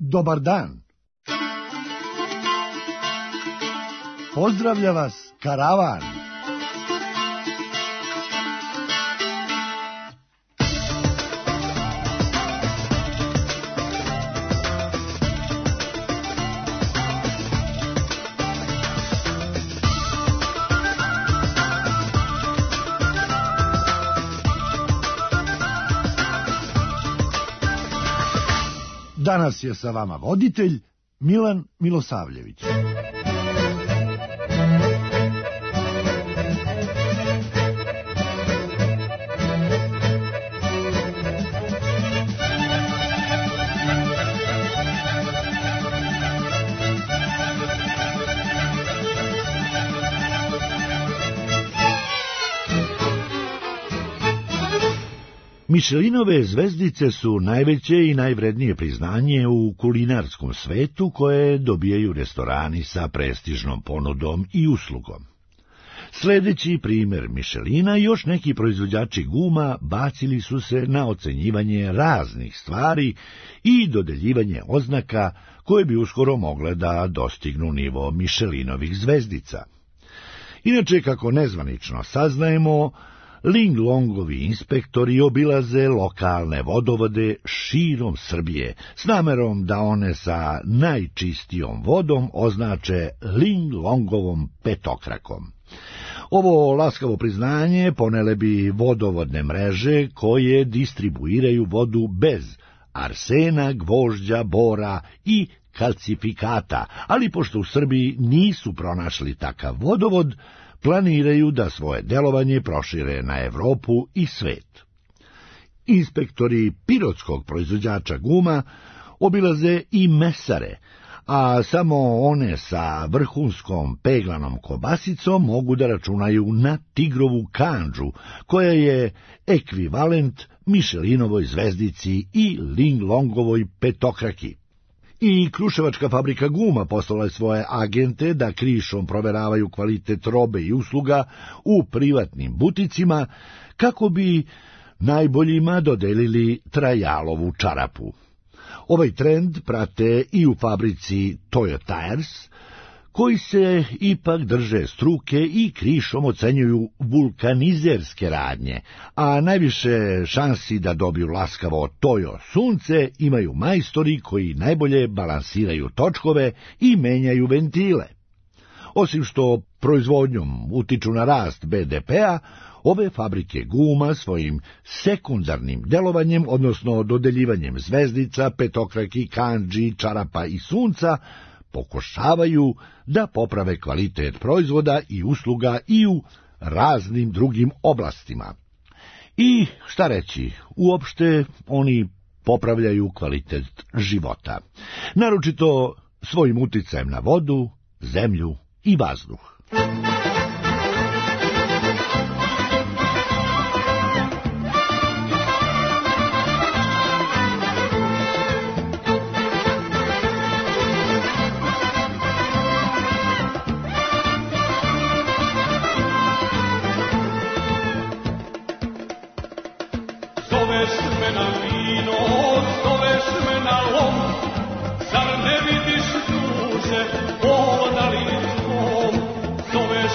Dobar dan. Pozdravlja vas karavan. Danas je sa vama voditelj Milan Milosavljević. Michelinove zvezdice su najveće i najvrednije priznanje u kulinarskom svetu koje dobijaju restorani sa prestižnom ponudom i uslugom. Sljedeći primjer Michelina, još neki proizvođači guma bacili su se na ocenjivanje raznih stvari i dodeljivanje oznaka koje bi uskoro mogle da dostignu nivo Michelinovih zvezdica. Inače, kako nezvanično saznajemo, Linglongovi inspektori obilaze lokalne vodovode širom Srbije s namerom da one sa najčistijom vodom označe Linglongovom petokrakom. Ovo laskavo priznanje ponele bi vodovodne mreže koje distribuiraju vodu bez arsena, gvožđa, bora i kalcifikata, ali pošto u Srbiji nisu pronašli takav vodovod, planiraju da svoje delovanje prošire na Evropu i svet. Inspektori pirotskog proizvođača guma obilaze i mesare, a samo one sa vrhunskom peglanom kobasicom mogu da računaju na tigrovu kandžu, koja je ekvivalent Michelinovoj zvezdici i Linglongovoj petokraki. I Kruševačka fabrika guma poslala je svoje agente da krišom proveravaju kvalitet robe i usluga u privatnim buticima kako bi najboljima dodelili Trajalovu čarapu. Ovaj trend prate i u fabrici Toyo Tires, koji se ipak drže struke i krišom ocenjuju vulkanizerske radnje, a najviše šansi da dobiju laskavo Toyo sunce imaju majstori koji najbolje balansiraju točkove i menjaju ventile. Osim što proizvodnjom utiču na rast BDP-a, ove fabrike guma svojim sekundarnim delovanjem, odnosno dodeljivanjem zvezdica, petokraki, kandži, čarapa i sunca, pokušavaju da poprave kvalitet proizvoda i usluga i u raznim drugim oblastima. I šta reći, uopšte oni popravljaju kvalitet života, naročito svojim uticajem na vodu, zemlju i vazduh. Zar ne vidiš duže, o, da li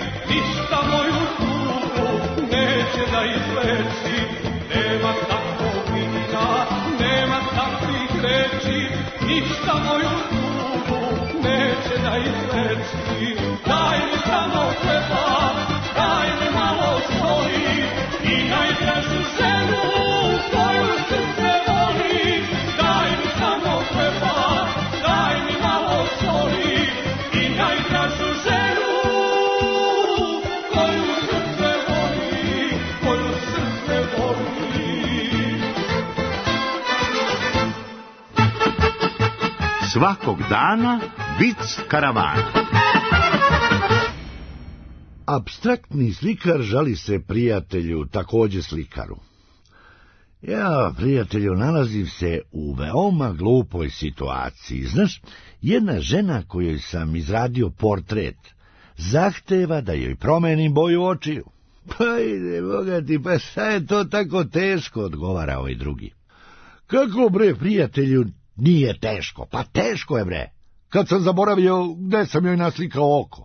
ništa moju tugu neće da izleči. Nema takvog vina, nema takvih reči, ništa moju tugu neće da izleči. Daj mi samo hleba, daj mi malo soli i najdražu ženu koju srce voli. Daj mi samo hleba, daj mi malo soli i najdražu ženu koju srce voli, koju srce voli. Svakog dana vic karavana. Apstraktni slikar žali se prijatelju, takođe slikaru. Ja, prijatelju, nalazim se u veoma glupoj situaciji. Znaš, jedna žena kojoj sam izradio portret zahteva da joj promenim boju očiju. Pa ide, Boga ti, pa šta je to tako teško, odgovara ovaj drugi. Kako bre, prijatelju, nije teško? Pa teško je bre, kad sam zaboravio gde sam joj naslikao oko.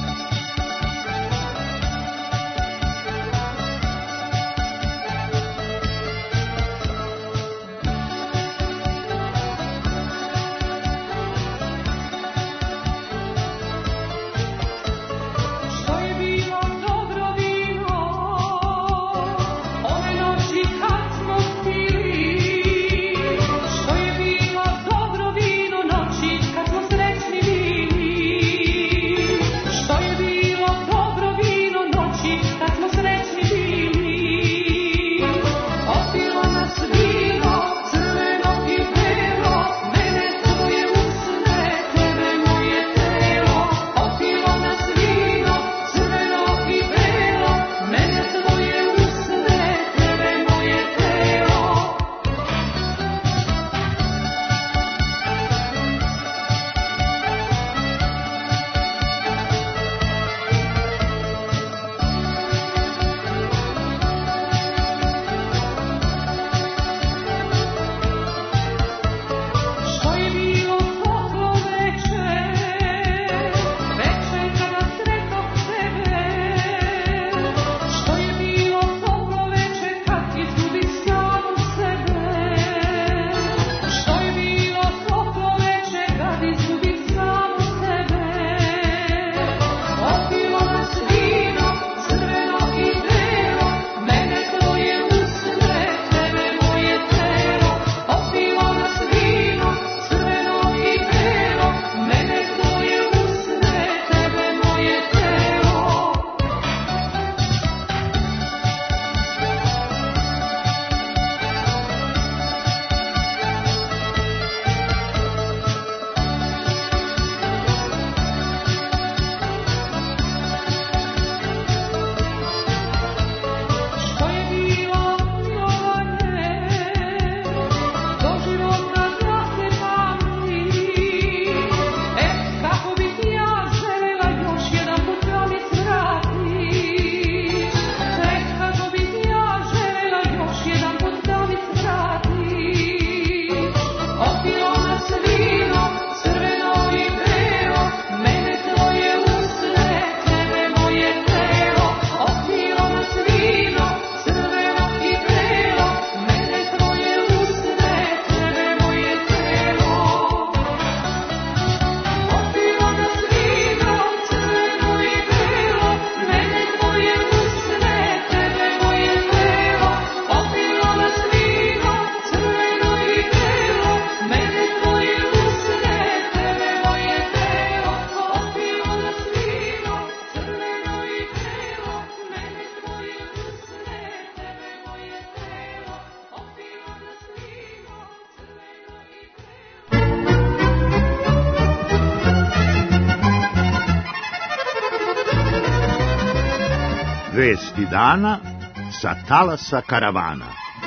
Vesti dana sa talasa karavana.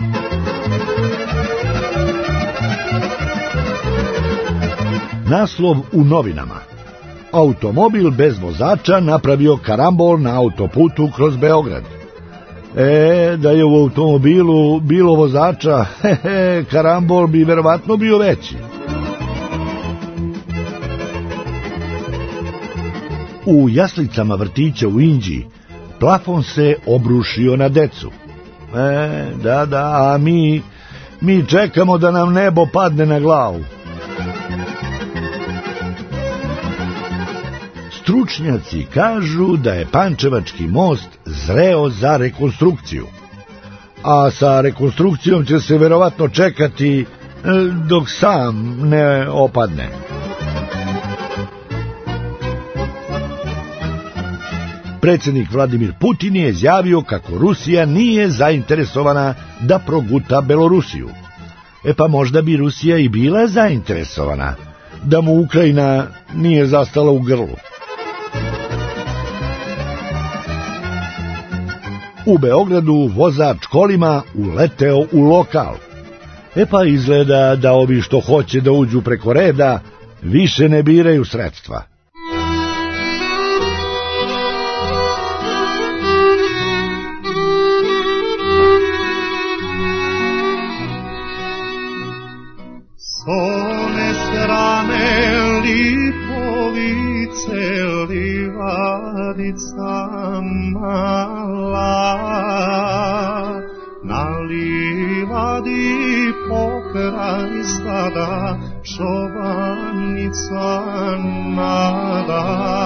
Naslov u novinama. Automobil bez vozača napravio karambol na autoputu kroz Beograd. Da je u automobilu bilo vozača, karambol bi verovatno bio veći. U jaslicama vrtića u Indiji plafon se obrušio na decu. A mi čekamo da nam nebo padne na glavu. Stručnjaci kažu da je Pančevački most zreo za rekonstrukciju. A sa rekonstrukcijom će se verovatno čekati dok sam ne opadne. Predsjednik Vladimir Putin je izjavio kako Rusija nije zainteresovana da proguta Belorusiju. Pa možda bi Rusija i bila zainteresovana da mu Ukrajina nije zastala u grlu. U Beogradu vozač kolima uleteo u lokal. Pa izgleda da ovi što hoće da uđu preko reda više ne biraju sredstva. S one strane Lipovice, livadica mala, na livadi pokraj stada čobanica nada.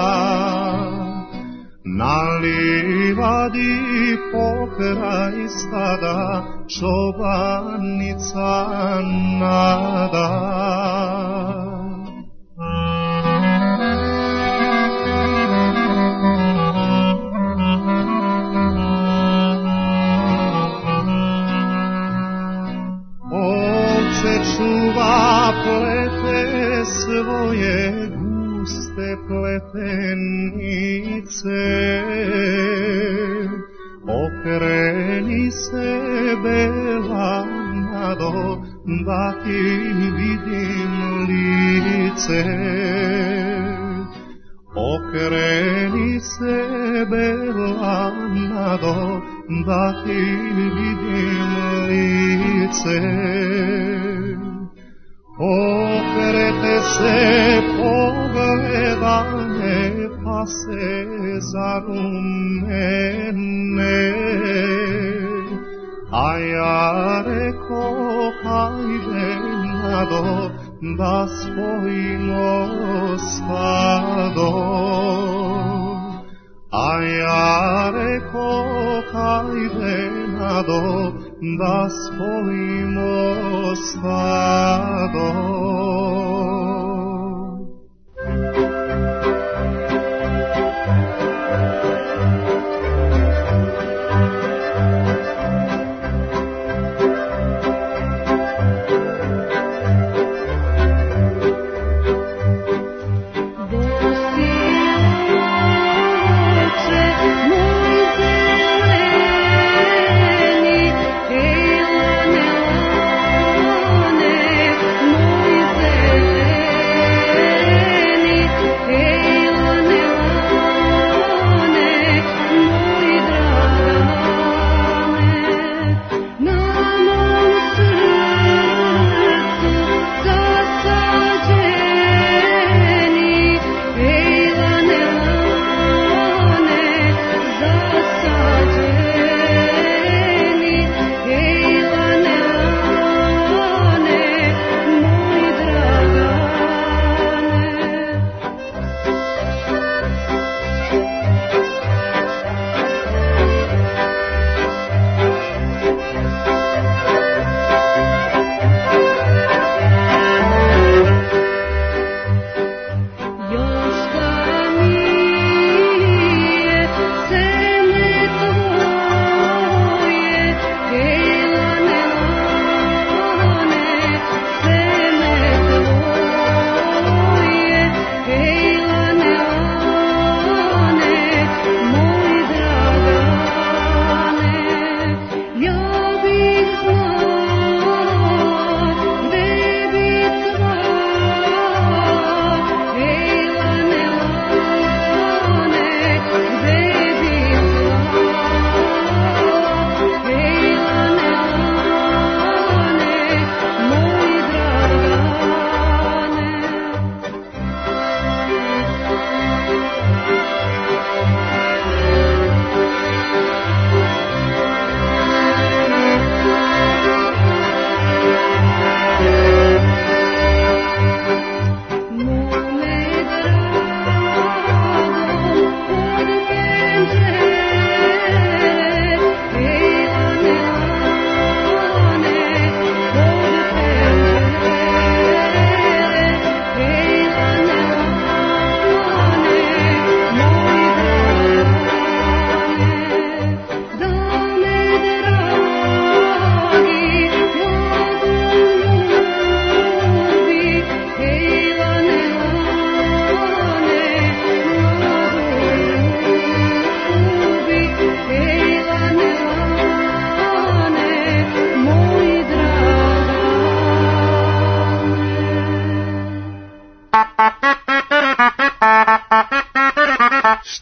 Na livadi pokraj stada čobanica nada. Ovce čuva plete svoje guste pletenice, okreni se bela nado, da ti vidim lice. Okreni se bela nado, da ti vidim lice. Okrete se, pogleda me, pa se zarumene. A ja reko, hajde nado, da spojimo stado. A ja reko, hajde nado, da spojimo stado. Zelene,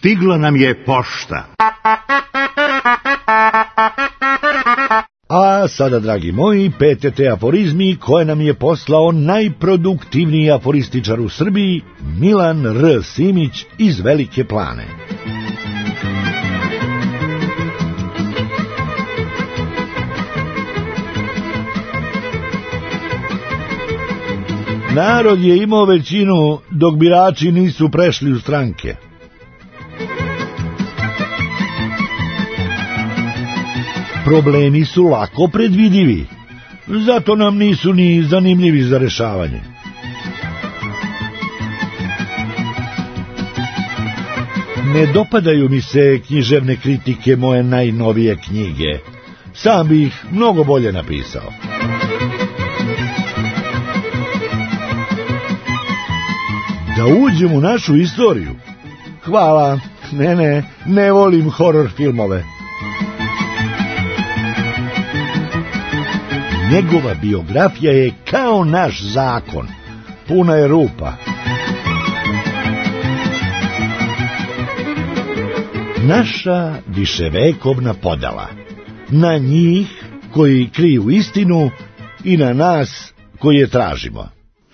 Stigla nam je pošta. A sada, dragi moji, PTT aforizmi koje nam je poslao najproduktivniji aforističar u Srbiji, Milan R. Simić iz Velike Plane. Narod je imao većinu dok birači nisu prešli u stranke. Problemi su lako predvidivi, zato nam nisu ni zanimljivi za rešavanje. Ne dopadaju mi se književne kritike moje najnovije knjige. Sam bi ih mnogo bolje napisao. Da uđem u našu istoriju? Hvala, ne volim horor filmove. Njegova biografija je kao naš zakon, puna je rupa. Naša viševekovna podela, na njih koji kriju istinu i na nas koji je tražimo.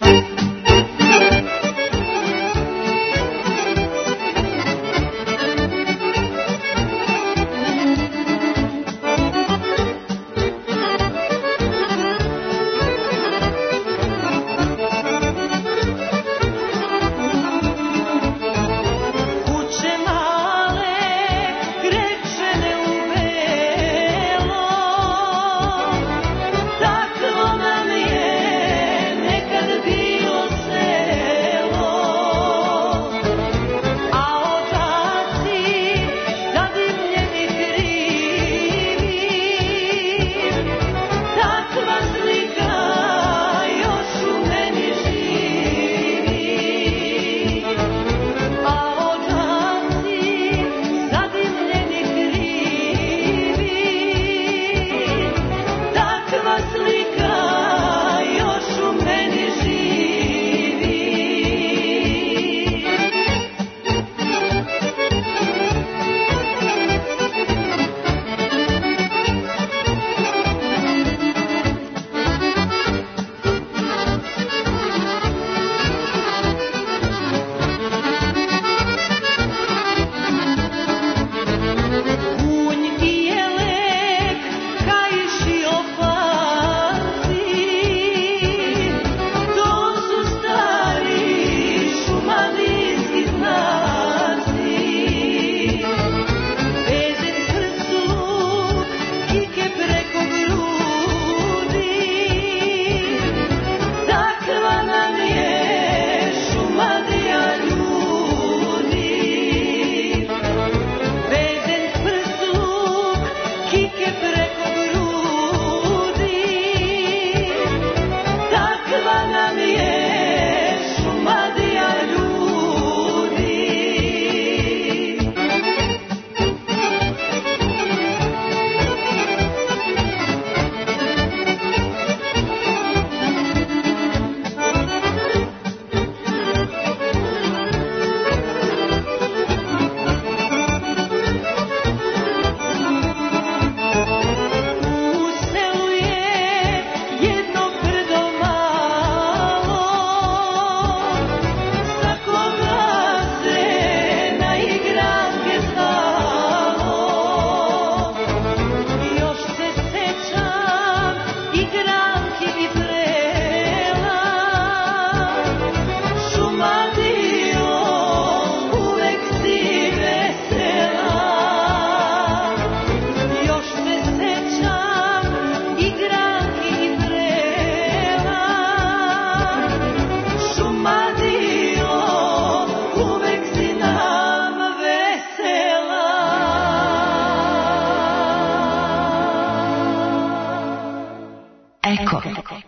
Eko.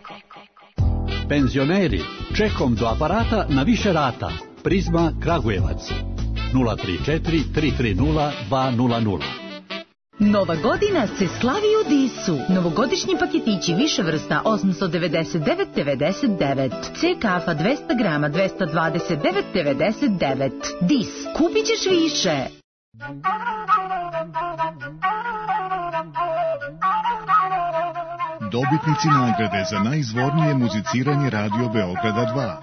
Penzioneri, čekom do aparata na više rata. Prizma Kragujevac 034 330 200. Nova godina se slavi u Disu. Novogodišnji paketići više vrsta 899,99. C kafa 200 grama 229,99. Dis. Kupit ćeš više. Dobitnici nagrade za najizvornije muziciranje Radio Beograda 2.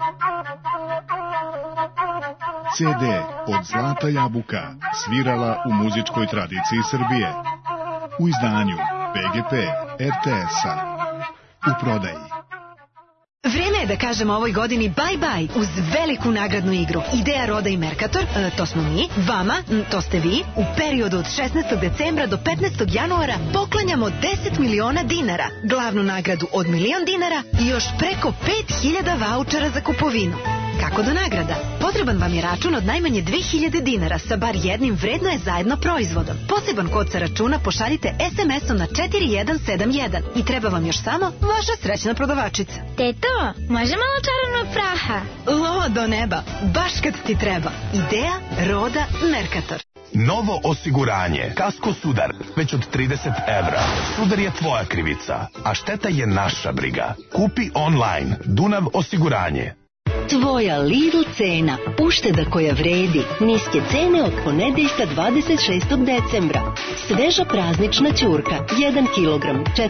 CD od Zlata Jabuka svirala u muzičkoj tradiciji Srbije. U izdanju PGP RTS-a. U prodaji. Vreme je da kažemo ovoj godini bye-bye uz veliku nagradnu igru. Ideja, Roda i Mercator, to smo mi, vama, to ste vi, u periodu od 16. decembra do 15. januara poklanjamo 10 miliona dinara, glavnu nagradu od 1.000.000 dinara i još preko 5.000 vaučera za kupovinu. Kako do nagrada? Potreban vam je račun od najmanje 2.000 dinara sa bar jednim vredno je zajedno proizvodom. Poseban kod sa računa pošaljite SMS-om na 4171 i treba vam još samo vaša srećna prodavačica. Teto, može malo čarovnog praha? Lo do neba, baš kad ti treba. Ideja, Roda, Mercator. Novo osiguranje. Kasko Sudar. Već od 30 evra. Sudar je tvoja krivica, a šteta je naša briga. Kupi online. Dunav osiguranje. Tvoja Lidl cena, ušteda koja vredi, niske cene od ponedeljka 26. decembra. Sveža praznična ćurka, 1 kg,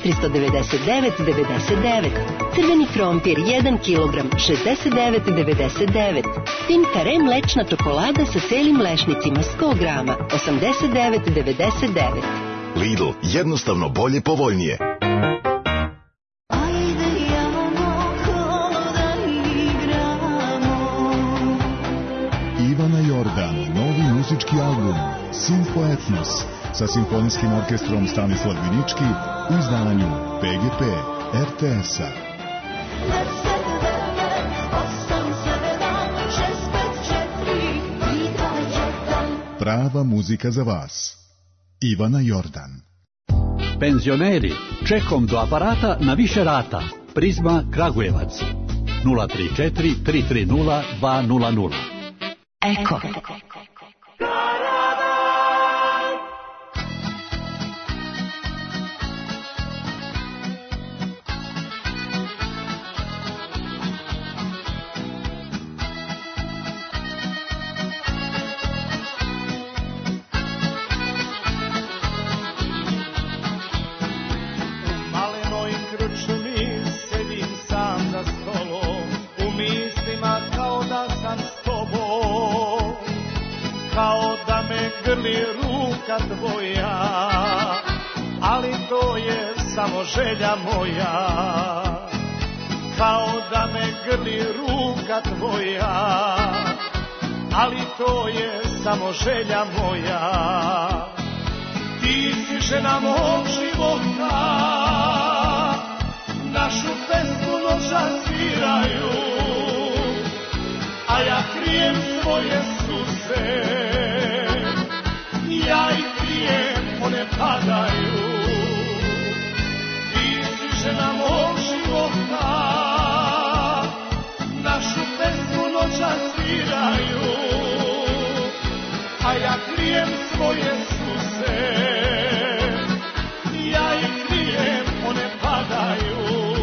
499,99. Crveni krompir, 1 kg, 69,99. Tim kare mlečna čokolada sa celim mlešnicima, 100 grama, 89,99. Lidl, jednostavno bolje, povoljnije. Ivana Jordan, novi muzički album Simfoetnos sa simfonijskim orkestrom Stanislav Vinički u izdanju PGP RTS-a. Prava muzika za vas. Ivana Jordan. Penzioneri, čekom do aparata na više rata. Prizma Kragujevac 034 330 200. Eko. Grli ruka tvoja, ali to je samo želja moja. Kao da me grli ruka tvoja, ali to je samo želja moja. Ti si žena mog života, našu pesmu noćas sviraju, a ja krijem svoje suze. Ja ih krijem, one padaju. Ti si žena mog života, našu pesmu noćas sviraju, a ja krijem svoje suze. Ja ih krijem, one padaju.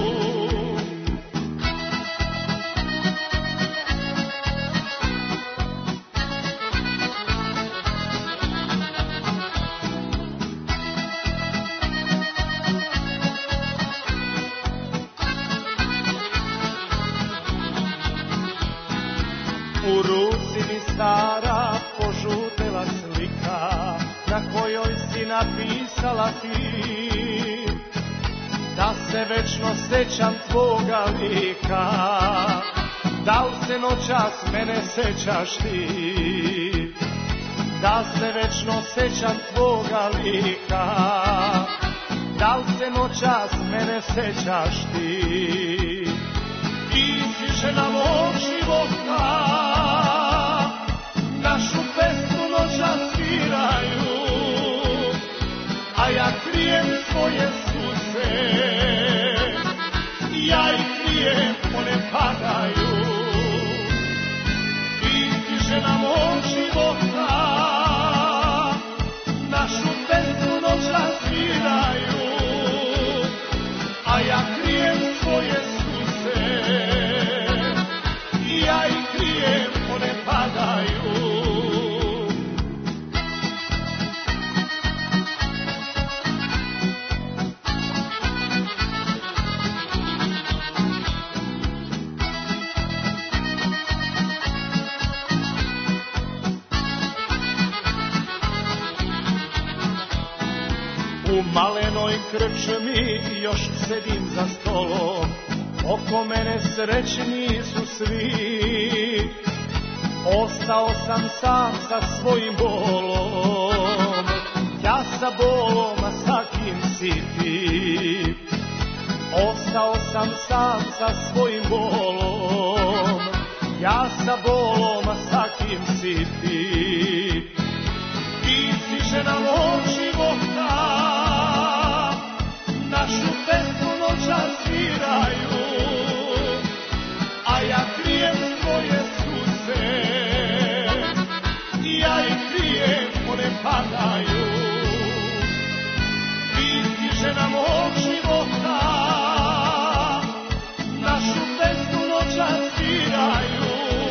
U ruci mi stara požutela slika, na kojoj si napisala ti, da se večno sećam tvoga lika. Da li se noćas mene sećaš ti? Da se večno sećam tvoga lika. Da li se noćas mene sećaš ti? Ti si žena mog života, našu pesmu noćas sviraju, a ja krijem svoje suze. Ja ih krijem, one padaju. Ti si žena mog života, našu pesmu noćas U malenoj krčmi još sedim za stolom, oko mene srećni su svi. Ostao sam sam sa svojim bolom, ja sa bolom, a sa kim si ti? Ostao sam sam sa svojim bolom, ja sa bolom, a sa kim si ti? Ti si žena mog života, našu pesmu noćas sviraju, a ja krijem svoje suze, i ja ih krijem, one padaju. Ti si žena mog života, našu pesmu noćas sviraju,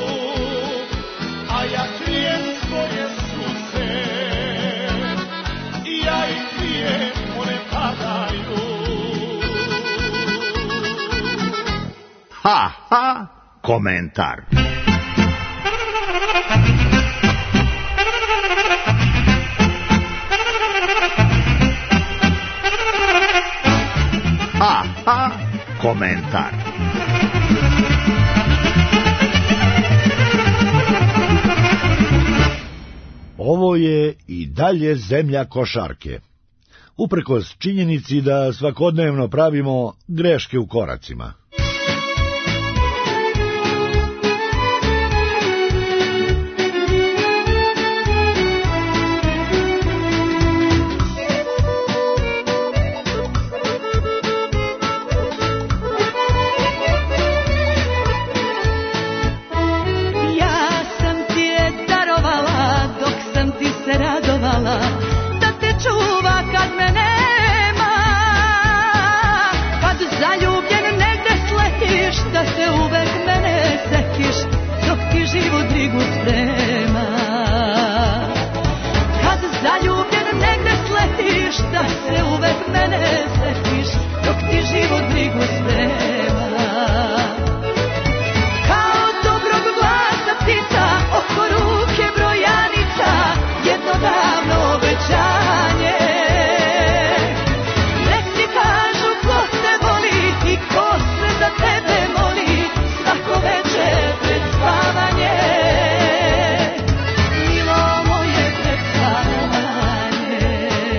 a ja krijem svoje suze, i ja ih krijem, one padaju. Ha, ha, komentar. Ha, ha, komentar. Ovo je i dalje zemlja košarke. Uprkos činjenici da svakodnevno pravimo greške u koracima. Da te čuva kad me nema, kad zaljubljen negde sletiš, da se uvek mene setiš, dok ti život brigu sprema. Kad zaljubljen negde sletiš, da se uvek mene setiš, dok ti život brigu sprema. Kao dobrog glasa ptica, oko ruke brojanica, jedno davno obećanje. Nek ti kažu ko te voli i ko se za tebe moli, svako večer pred spavanje. Milo moje pred spavanje.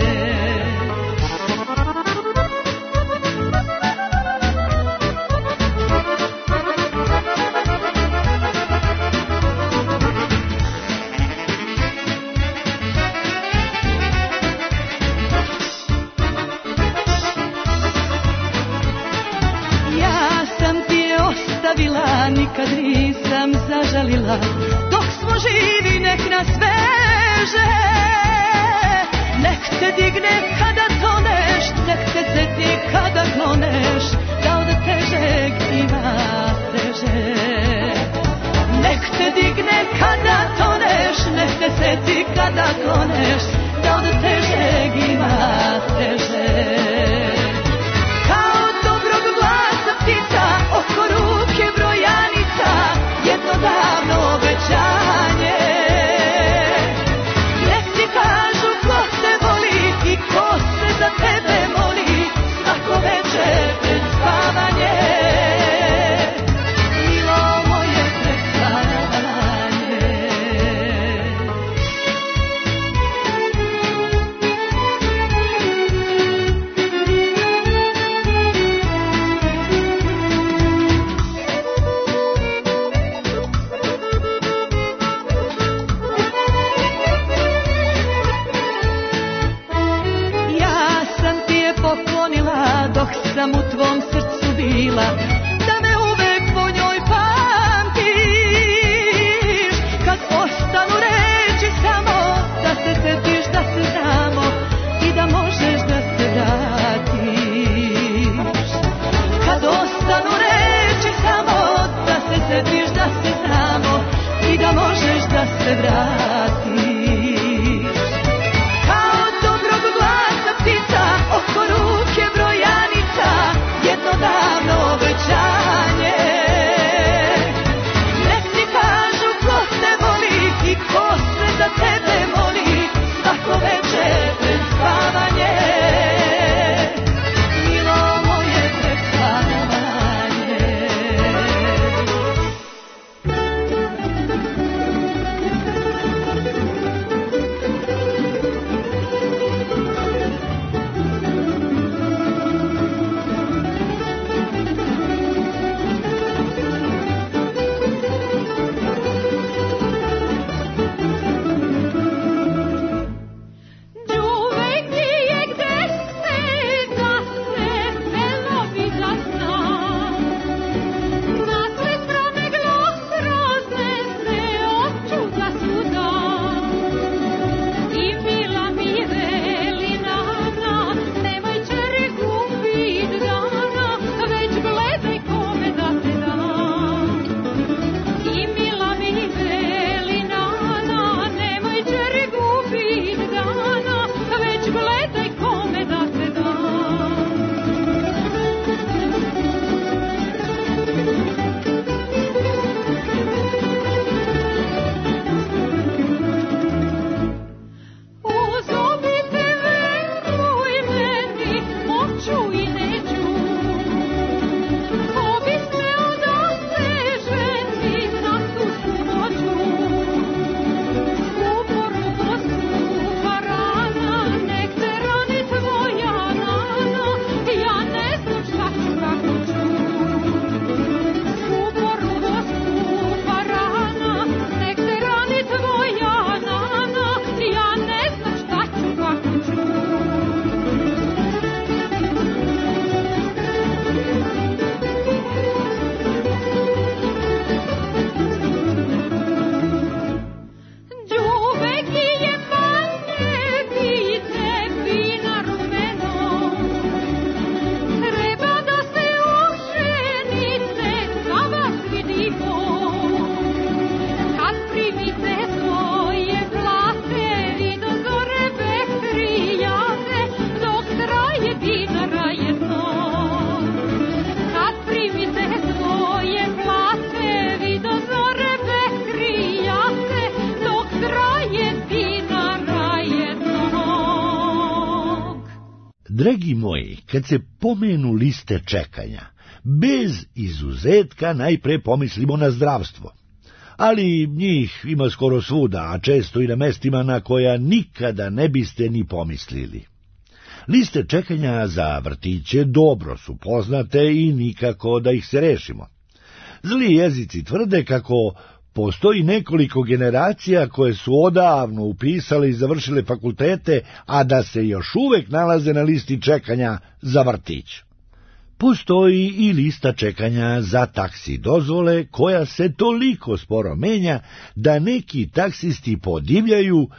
Nikad nisam zažalila, dok smo živi nek nas veže. Nek te digne kada toneš, nek te seti kada kloneš, da od težeg ima teže. Nek te digne kada toneš, nek te seti kada kloneš, da od težeg ima teže. Kao dobrog glasa ptica, oko ruke brojanica, jedno davno obećanje. Nek ti kažu ko te voli i ko se za tebe moli, svako večer pred spavanje. Milo moje pred spavanje. Dok sam u tvom srcu bila, da me uvek po njoj pamtiš. Kad ostanu reći samo, da se setiš da se znamo i da možeš da se vratiš. Kad ostanu reći samo, da se setiš da se znamo i da možeš da se vratiš. Kao dobrog glasa ptica, oko ruke brojanica, jedno davno obećanje. gledaj kome da se dam. Uzobite veruj meni, moću i neću. Ko bi smeo da se ženi na tu snoću. Dragi moji, kad se pomenu liste čekanja, bez izuzetka najpre pomislimo na zdravstvo. Ali njih ima skoro svuda, a često i na mestima na koja nikada ne biste ni pomislili. Liste čekanja za vrtiće dobro su poznate i nikako da ih se rešimo. Zli jezici tvrde kako postoji nekoliko generacija koje su odavno upisale i završile fakultete, a da se još uvek nalaze na listi čekanja za vrtić. Postoji i lista čekanja za taksi dozvole, koja se toliko sporo menja da neki taksisti podivljaju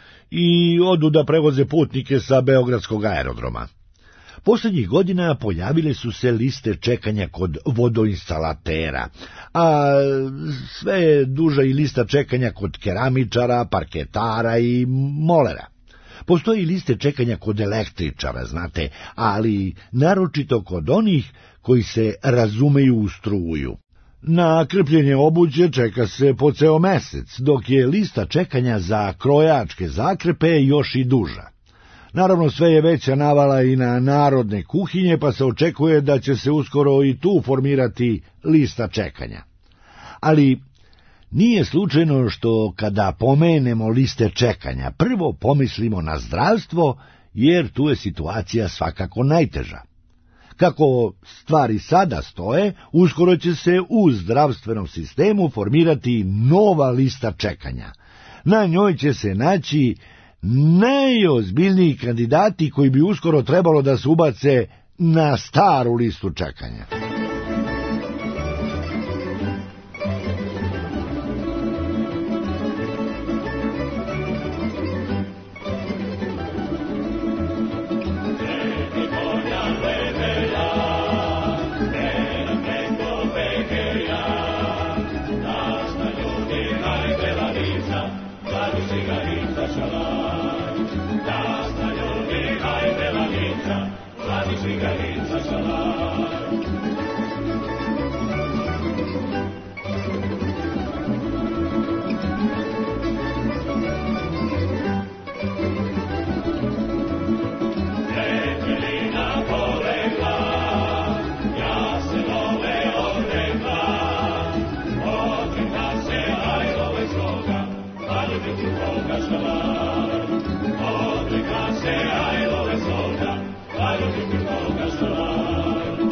i odu da prevoze putnike sa beogradskog aerodroma. Poslednjih godina pojavile su se liste čekanja kod vodoinstalatera, a sve je duža i lista čekanja kod keramičara, parketara i molera. Postoji liste čekanja kod električara, znate, ali naročito kod onih koji se razumeju u struju. Na krpljenje obuće čeka se po ceo mesec, dok je lista čekanja za krojačke zakrepe još i duža. Naravno, sve je veća navala i na narodne kuhinje, pa se očekuje da će se uskoro i tu formirati lista čekanja. Ali nije slučajno što kada pomenemo liste čekanja, prvo pomislimo na zdravstvo, jer tu je situacija svakako najteža. Kako stvari sada stoje, uskoro će se u zdravstvenom sistemu formirati nova lista čekanja. Na njoj će se naći najozbiljniji kandidati koji bi uskoro trebalo da se ubace na staru listu čekanja. Odlika se ajlove sloga, ajlove ti Boga šalar.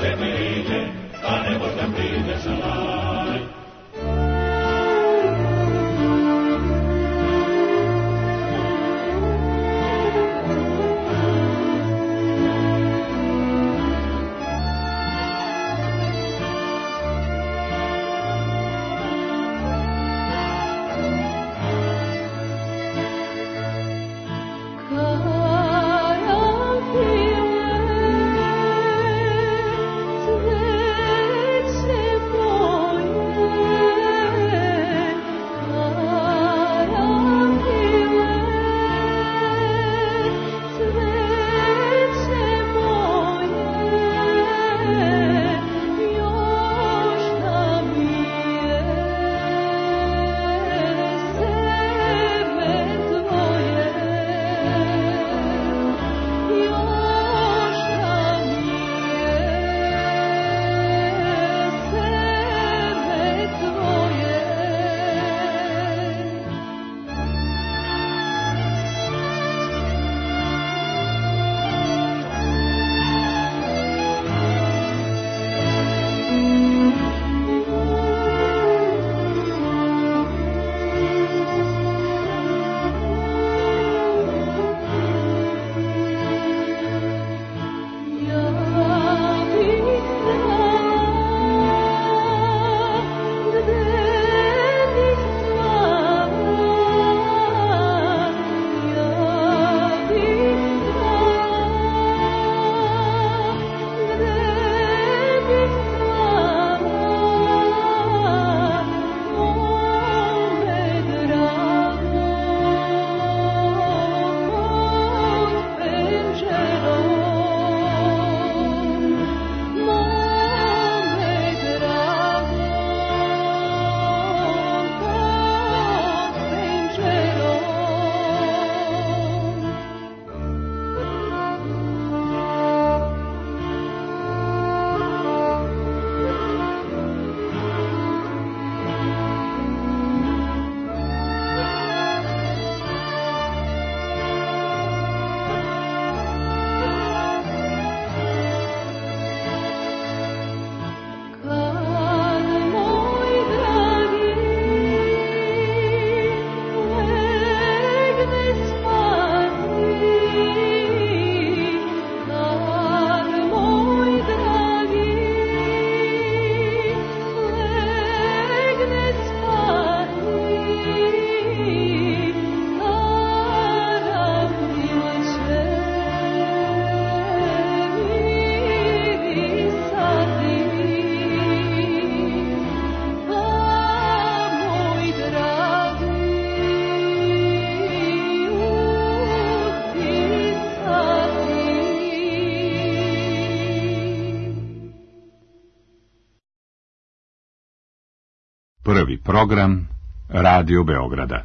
Prvi program Radio Beograda.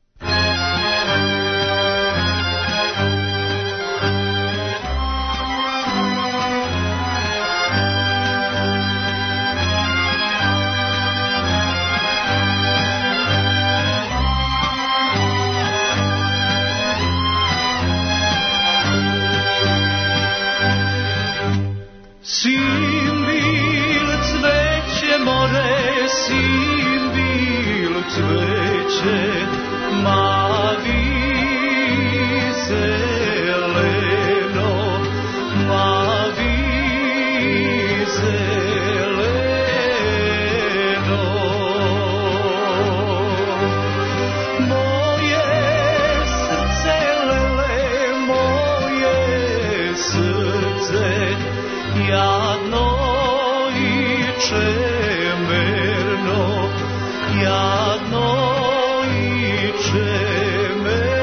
Simbil cveće more, simbil cveće mavi zeleno, mavi zeleno. Moje srce lele, moje srce jadno i čemerno, jadno i čemerno.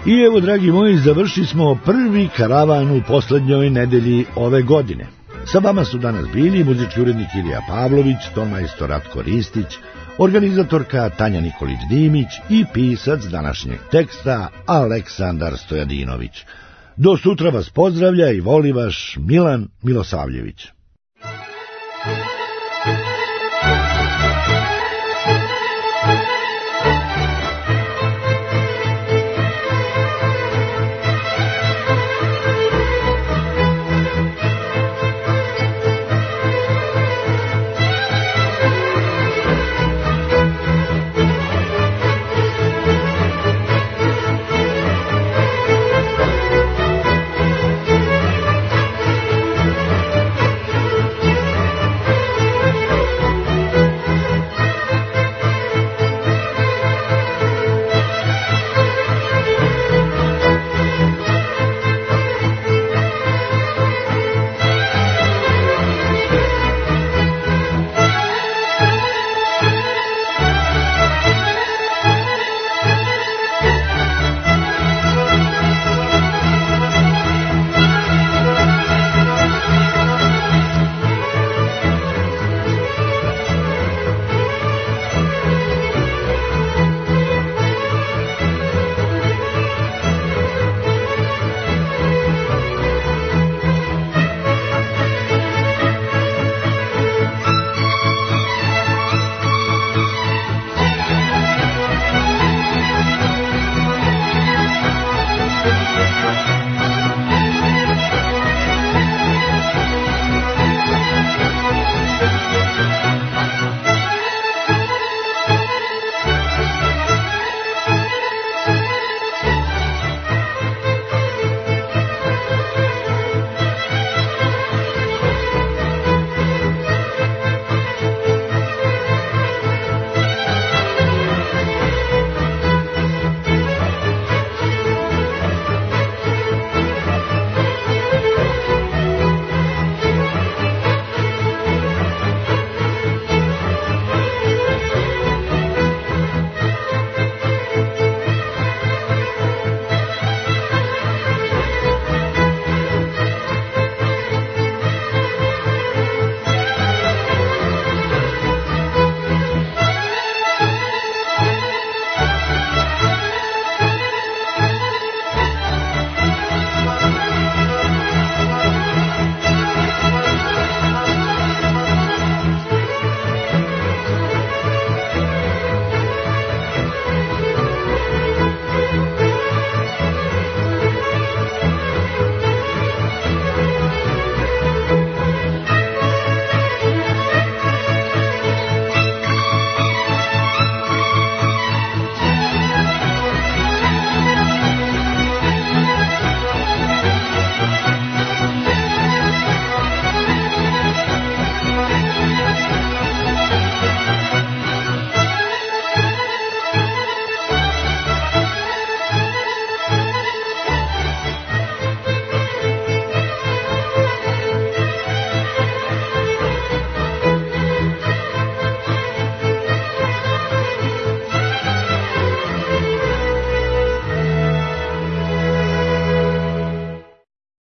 I evo, dragi moji, završili smo prvi karavan u poslednjoj nedelji ove godine. Sa vama su danas bili muzički urednik Ilija Pavlović, tonmajstor Ratko Ristić, organizatorka Tanja Nikolić-Dimić i pisac današnjeg teksta Aleksandar Stojadinović. Do sutra vas pozdravlja i voli vaš Milan Milosavljević.